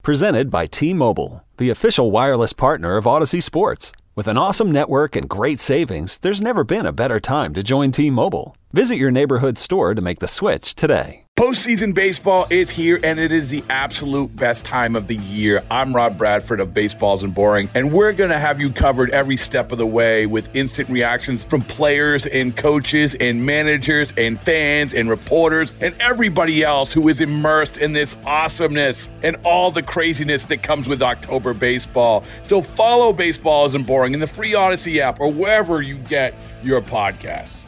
Presented by T-Mobile, the official wireless partner of Odyssey Sports. With an awesome network and great savings, there's never been a better time to join T-Mobile. Visit your neighborhood store to make the switch today. Postseason baseball is here, and it is the absolute best time of the year. I'm Rob Bradford of Baseballs and Boring, and we're going to have you covered every step of the way with instant reactions from players and coaches and managers and fans and reporters and everybody else who is immersed in this awesomeness and all the craziness that comes with October baseball. So follow Baseballs and Boring in the free Odyssey app or wherever you get your podcasts.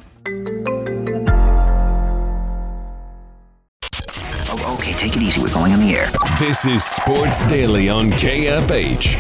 Okay, take it easy. We're going on the air. This is Sports Daily on KFH.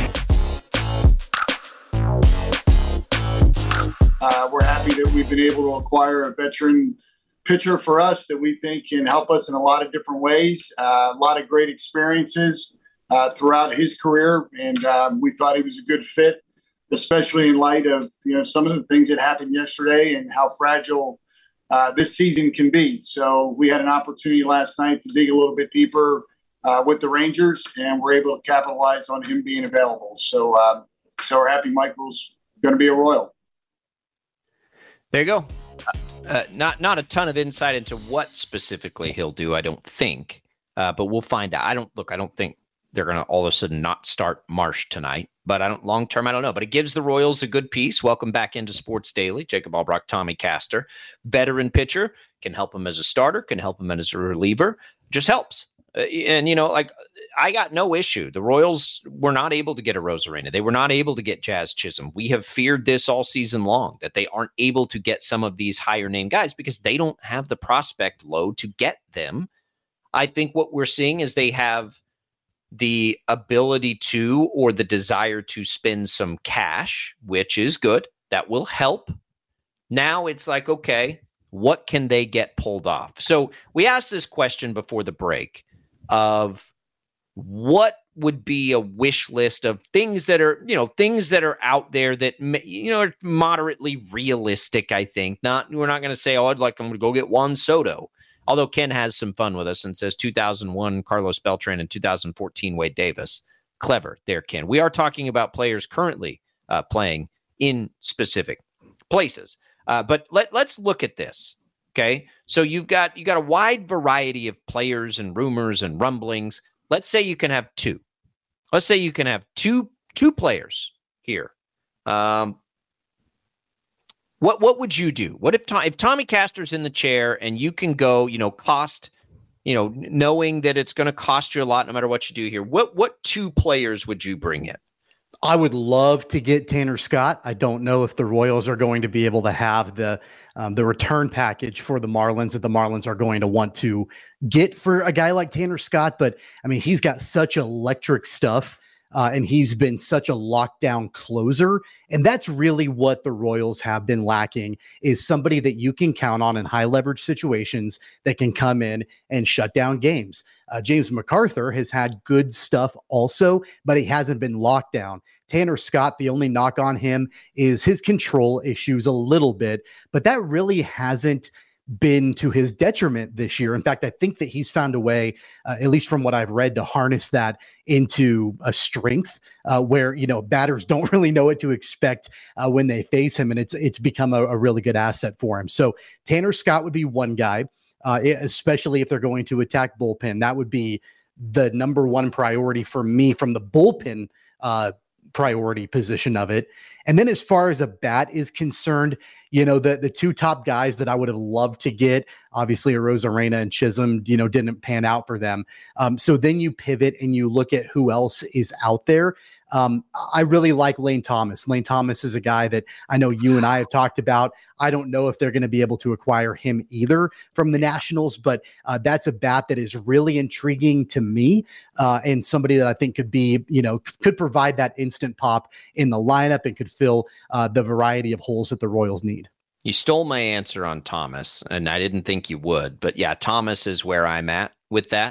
We're happy that we've been able to acquire a veteran pitcher for us that we think can help us in a lot of different ways. A lot of great experiences throughout his career, and we thought he was a good fit, especially in light of some of the things that happened yesterday and how fragile this season can be. So we had an opportunity last night to dig a little bit deeper with the Rangers, and we're able to capitalize on him being available. So we're happy Michael's going to be a Royal. There you go. Not a ton of insight into what specifically he'll do, I don't think, but we'll find out. I don't think they're going to all of a sudden not start Marsh tonight. But long term, I don't know. But it gives the Royals a good piece. Welcome back into Sports Daily. Jacob Albrock, Tommy Castor. Veteran pitcher, can help him as a starter, can help him as a reliever. Just helps. I got no issue. The Royals were not able to get a Rosarena. They were not able to get Jazz Chisholm. We have feared this all season long, that they aren't able to get some of these higher name guys because they don't have the prospect load to get them. I think what we're seeing is they have the ability to, or the desire to, spend some cash, which is good. That will help. Now it's like, okay, what can they get pulled off? So we asked this question before the break of what would be a wish list of things that are out there that, are moderately realistic, I think. We're not going to say, I'm going to go get Juan Soto. Although Ken has some fun with us and says 2001 Carlos Beltran and 2014 Wade Davis. Clever there, Ken. We are talking about players currently playing in specific places. But let's look at this. Okay, so you got a wide variety of players and rumors and rumblings. Let's say you can have two. Let's say you can have two players here. What would you do? What if Tommy Castor's in the chair and you can go, cost, knowing that it's going to cost you a lot no matter what you do here? What two players would you bring in? I would love to get Tanner Scott. I don't know if the Royals are going to be able to have the return package for the Marlins that the Marlins are going to want to get for a guy like Tanner Scott. But I mean, he's got such electric stuff. And he's been such a lockdown closer. And that's really what the Royals have been lacking, is somebody that you can count on in high leverage situations that can come in and shut down games. James MacArthur has had good stuff also, but he hasn't been locked down. Tanner Scott, the only knock on him is his control issues a little bit, but that really hasn't been to his detriment this year. In fact, I think that he's found a way, at least from what I've read, to harness that into a strength where, batters don't really know what to expect when they face him. And it's become a really good asset for him. So Tanner Scott would be one guy, especially if they're going to attack bullpen. That would be the number one priority for me from the bullpen priority position of it. And then as far as a bat is concerned, the two top guys that I would have loved to get, obviously Arozarena and Chisholm, didn't pan out for them. So then you pivot and you look at who else is out there. I really like Lane Thomas. Lane Thomas is a guy that I know you and I have talked about. I don't know if they're going to be able to acquire him either from the Nationals, but that's a bat that is really intriguing to me and somebody that I think could be, could provide that instant pop in the lineup and could fill the variety of holes that the Royals need. You stole my answer on Thomas, and I didn't think you would. But yeah, Thomas is where I'm at with that.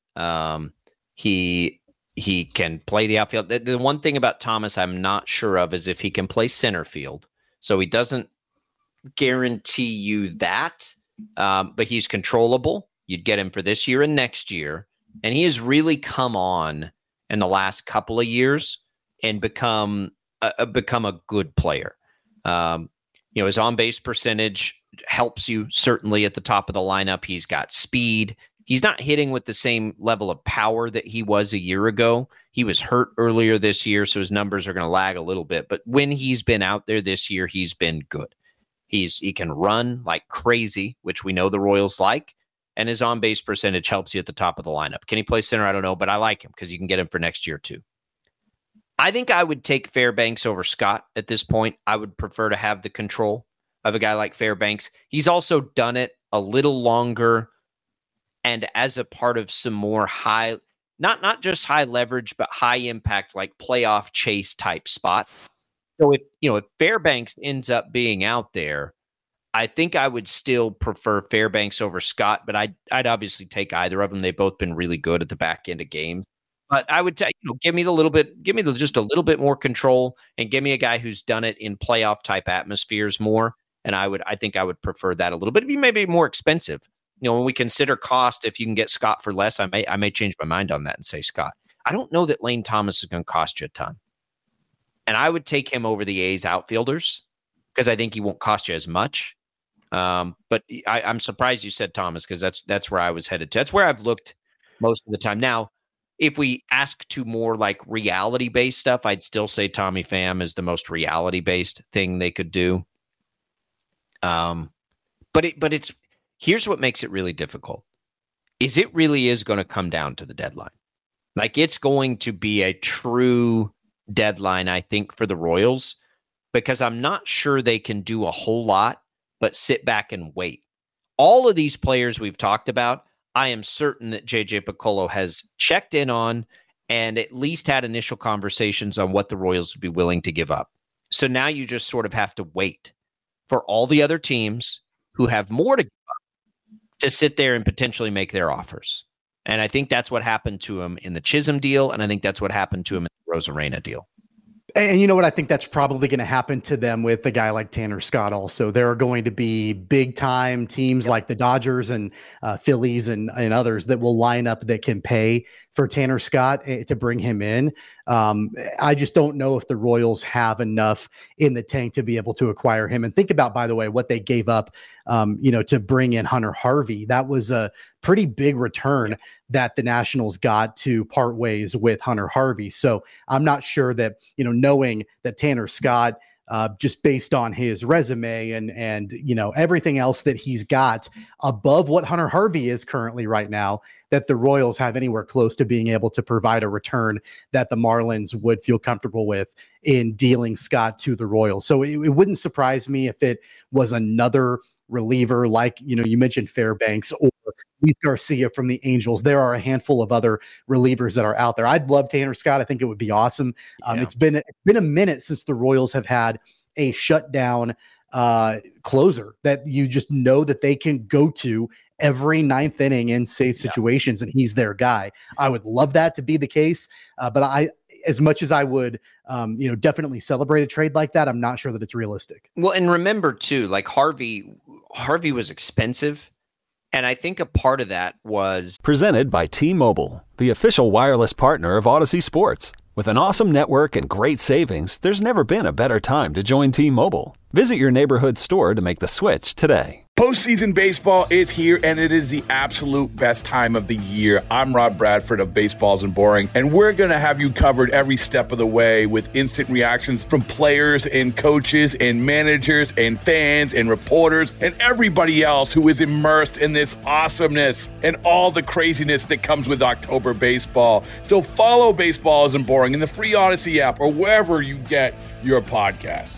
He can play the outfield. The one thing about Thomas I'm not sure of is if he can play center field. So he doesn't guarantee you that, but he's controllable. You'd get him for this year and next year. And he has really come on in the last couple of years and become a good player. His on-base percentage helps you certainly at the top of the lineup. He's got speed. He's not hitting with the same level of power that he was a year ago. He was hurt earlier this year, so his numbers are going to lag a little bit. But when he's been out there this year, he's been good. He can run like crazy, which we know the Royals like, and his on-base percentage helps you at the top of the lineup. Can he play center? I don't know, but I like him because you can get him for next year too. I think I would take Fairbanks over Scott at this point. I would prefer to have the control of a guy like Fairbanks. He's also done it a little longer and as a part of some more high, not just high leverage, but high impact, like playoff chase type spot. So if Fairbanks ends up being out there, I think I would still prefer Fairbanks over Scott, but I'd obviously take either of them. They've both been really good at the back end of games. But I would give me just a little bit more control and give me a guy who's done it in playoff type atmospheres more. And I think I would prefer that a little bit. It'd be maybe more expensive. When we consider cost, if you can get Scott for less, I may change my mind on that and say Scott. I don't know that Lane Thomas is going to cost you a ton. And I would take him over the A's outfielders because I think he won't cost you as much. But I'm surprised you said Thomas because that's where I was headed to. That's where I've looked most of the time. Now, if we ask to more like reality-based stuff, I'd still say Tommy Pham is the most reality-based thing they could do. But it's here's what makes it really difficult. Is it really is going to come down to the deadline. Like it's going to be a true deadline, I think, for the Royals, because I'm not sure they can do a whole lot but sit back and wait. All of these players we've talked about, I am certain that JJ Picollo has checked in on and at least had initial conversations on what the Royals would be willing to give up. So now you just sort of have to wait for all the other teams who have more to give up to sit there and potentially make their offers. And I think that's what happened to him in the Chisholm deal, and I think that's what happened to him in the Rosarena deal. And you know what? I think that's probably going to happen to them with a guy like Tanner Scott also. There are going to be big-time teams like the Dodgers and Phillies and others that will line up that can pay for Tanner Scott to bring him in. I just don't know if the Royals have enough in the tank to be able to acquire him. And think about, by the way, what they gave up, to bring in Hunter Harvey. That was a pretty big return that the Nationals got to part ways with Hunter Harvey. So I'm not sure that, knowing that Tanner Scott, just based on his resume and everything else that he's got above what Hunter Harvey is currently right now, that the Royals have anywhere close to being able to provide a return that the Marlins would feel comfortable with in dealing Scott to the Royals. So it wouldn't surprise me if it was another reliever like, you mentioned Fairbanks or Luis Garcia from the Angels. There are a handful of other relievers that are out there. I'd love Tanner Scott. I think it would be awesome. It's been a minute since the Royals have had a shutdown closer that you just know that they can go to every ninth inning in safe situations, and he's their guy. I would love that to be the case, but as much as I would, definitely celebrate a trade like that, I'm not sure that it's realistic. Well, and remember too, like Harvey was expensive. And I think a part of that was presented by T-Mobile, the official wireless partner of Odyssey Sports. With an awesome network and great savings, there's never been a better time to join T-Mobile. Visit your neighborhood store to make the switch today. Postseason baseball is here, and it is the absolute best time of the year. I'm Rob Bradford of Baseballs and Boring, and we're going to have you covered every step of the way with instant reactions from players and coaches and managers and fans and reporters and everybody else who is immersed in this awesomeness and all the craziness that comes with October baseball. So follow Baseballs and Boring in the free Odyssey app or wherever you get your podcasts.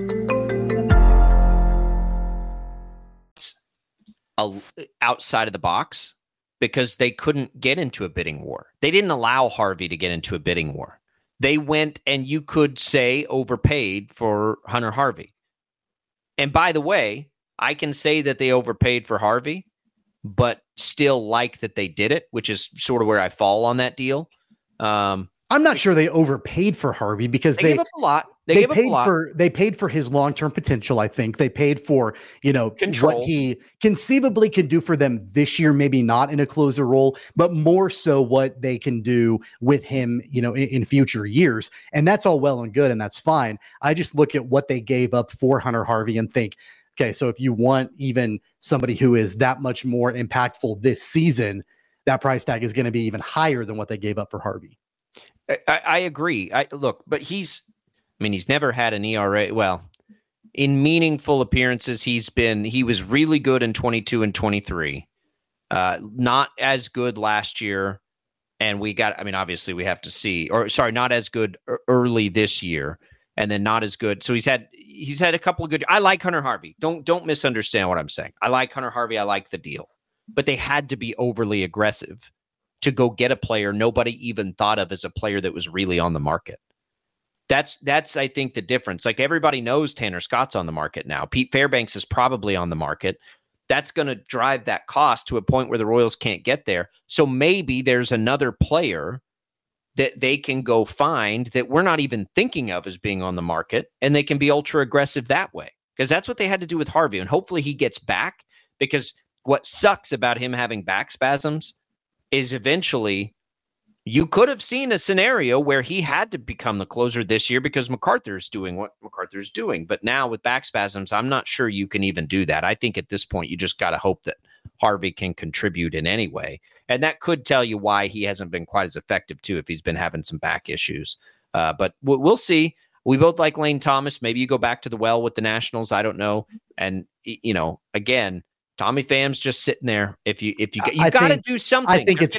Outside of the box because they couldn't get into a bidding war. They didn't allow Harvey to get into a bidding war. They went and you could say overpaid for Hunter Harvey. And by the way, I can say that they overpaid for Harvey, but still like that they did it, which is sort of where I fall on that deal. I'm not sure they overpaid for Harvey because they gave up a lot. They paid for his long-term potential. I think they paid for, control. What he conceivably can do for them this year, maybe not in a closer role, but more so what they can do with him, in future years. And that's all well and good. And that's fine. I just look at what they gave up for Hunter Harvey and think, okay, so if you want even somebody who is that much more impactful this season, that price tag is going to be even higher than what they gave up for Harvey. I agree. But he's never had an ERA. Well, in meaningful appearances, he was really good in 22 and 23. Not as good last year. And obviously we have to see, not as good early this year, and then not as good. So he's had a couple of good. I like Hunter Harvey. Don't misunderstand what I'm saying. I like Hunter Harvey. I like the deal, but they had to be overly aggressive to go get a player nobody even thought of as a player that was really on the market. That's I think the difference. Like, everybody knows Tanner Scott's on the market now. Pete Fairbanks is probably on the market. That's going to drive that cost to a point where the Royals can't get there. So maybe there's another player that they can go find that we're not even thinking of as being on the market, and they can be ultra aggressive that way. Because that's what they had to do with Harvey. And hopefully he gets back, because what sucks about him having back spasms is eventually you could have seen a scenario where he had to become the closer this year because MacArthur's doing what MacArthur's doing. But now with back spasms, I'm not sure you can even do that. I think at this point, you just got to hope that Harvey can contribute in any way. And that could tell you why he hasn't been quite as effective, too, if he's been having some back issues. But we'll see. We both like Lane Thomas. Maybe you go back to the well with the Nationals. I don't know. And, again, Tommy Pham's just sitting there. If you got to do something. I think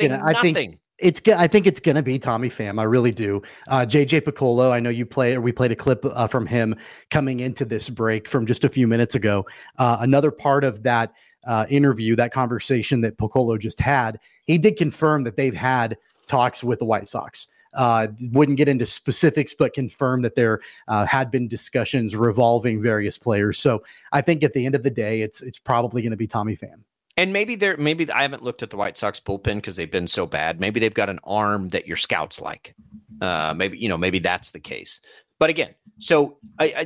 it's gonna be Tommy Pham. I really do. JJ Picollo, I know we played a clip from him coming into this break from just a few minutes ago. Another part of that interview, that conversation that Picollo just had, he did confirm that they've had talks with the White Sox. Wouldn't get into specifics, but confirmed that there had been discussions revolving various players. So I think at the end of the day, it's probably going to be Tommy Pham. And maybe I haven't looked at the White Sox bullpen because they've been so bad. Maybe they've got an arm that your scouts like. Maybe that's the case. But again, so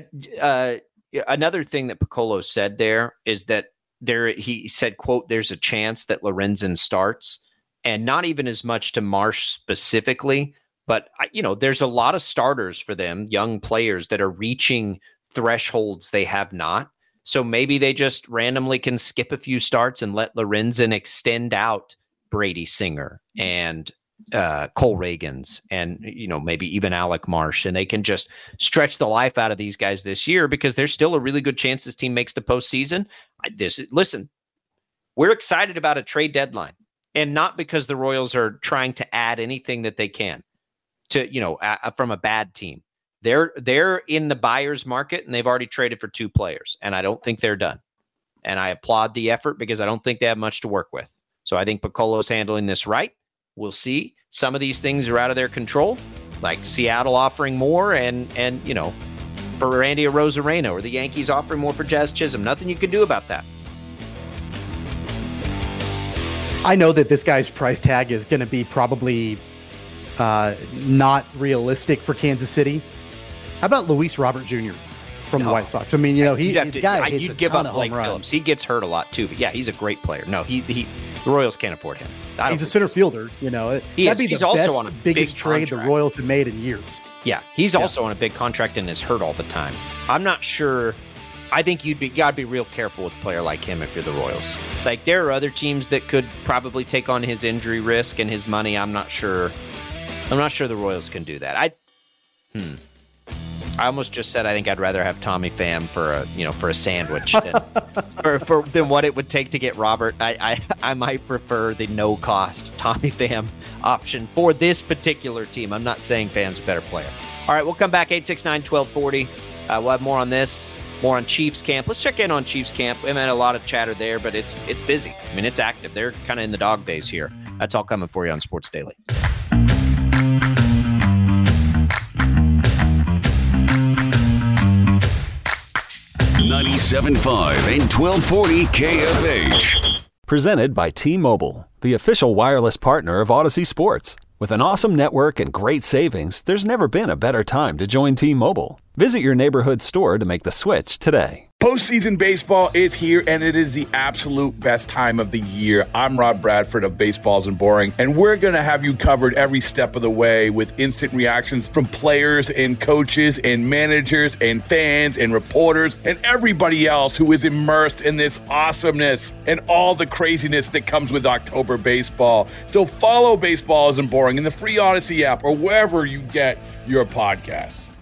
another thing that Picollo said there is that he said, quote, "There's a chance that Lorenzen starts," and not even as much to Marsh specifically. But, there's a lot of starters for them, young players that are reaching thresholds they have not. So maybe they just randomly can skip a few starts and let Lorenzen extend out Brady Singer and Cole Reagans and, maybe even Alec Marsh. And they can just stretch the life out of these guys this year because there's still a really good chance this team makes the postseason. Listen, we're excited about a trade deadline, and not because the Royals are trying to add anything that they can to, from a bad team. They're in the buyer's market, and they've already traded for 2 players, and I don't think they're done. And I applaud the effort because I don't think they have much to work with. So I think Picollo's handling this right. We'll see. Some of these things are out of their control, like Seattle offering more and for Randy Arozarena, or the Yankees offering more for Jazz Chisholm. Nothing you can do about that. I know that this guy's price tag is going to be probably not realistic for Kansas City. How about Luis Robert Jr. from the White Sox? I mean, the guy hits a ton of home runs. He gets hurt a lot too, but yeah, he's a great player. No, the Royals can't afford him. He's a center fielder. That'd be the biggest trade the Royals have made in years. Yeah, he's also on a big contract and is hurt all the time. I'm not sure. I think you got to be real careful with a player like him if you're the Royals. Like, there are other teams that could probably take on his injury risk and his money. I'm not sure the Royals can do that. I almost just said I think I'd rather have Tommy Pham for a sandwich than what it would take to get Robert. I might prefer the no cost Tommy Pham option for this particular team. I'm not saying Pham's a better player. All right, we'll come back 869-1240. We'll have more on this, more on Chiefs camp. Let's check in on Chiefs camp. We haven't had a lot of chatter there, but it's busy. I mean, it's active. They're kind of in the dog days here. That's all coming for you on Sports Daily. 97.5 and 1240 KFH. Presented by T-Mobile, the official wireless partner of Odyssey Sports. With an awesome network and great savings, there's never been a better time to join T-Mobile. Visit your neighborhood store to make the switch today. Postseason baseball is here, and it is the absolute best time of the year. I'm Rob Bradford of Baseballs and Boring, and we're going to have you covered every step of the way with instant reactions from players and coaches and managers and fans and reporters and everybody else who is immersed in this awesomeness and all the craziness that comes with October baseball. So follow Baseballs and Boring in the free Odyssey app or wherever you get your podcasts.